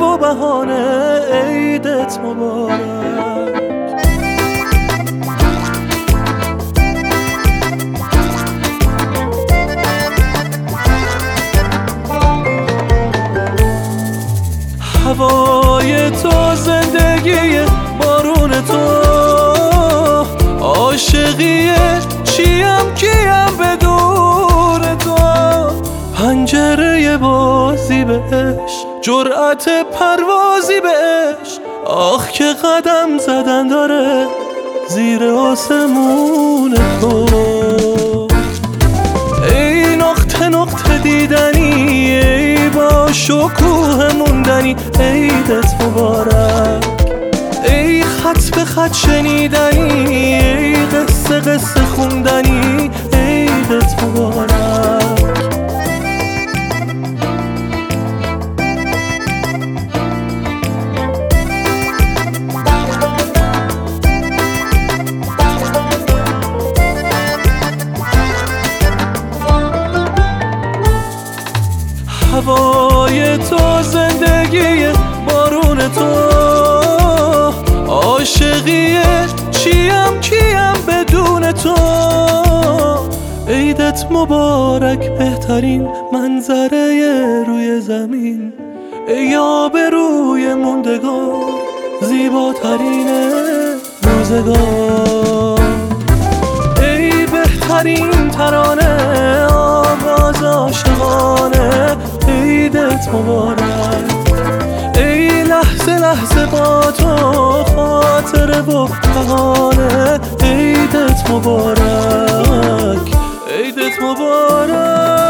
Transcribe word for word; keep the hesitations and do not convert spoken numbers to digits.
و بهانه عیدت مبارک. هوای تو، زندگی بارون تو، عاشقی چیم کیم بدون تو، پنجره بازی بهش، جرأت پروازی بهش، آخ که قدم زدن داره زیر آسمون تو. ای نقطه نقطه دیدنی، ای با شکوه موندنی عیدت مبارک. ای خط به خط شنیدنی، ای قصه قصه خوندنی عیدت مبارک. هوای تو، زندگی بارون تو، عاشقی چیم کیم بدون تو. عیدت مبارک، بهترین منظره روی زمین، ای آبروی موندگار، زیباترین روزگار. ای بهترین ترانه، آواز عاشقانه عیدت مبارک. ای لحظه لحظه با تو، خاطره و بهانه عیدت مبارک، عیدت مبارک.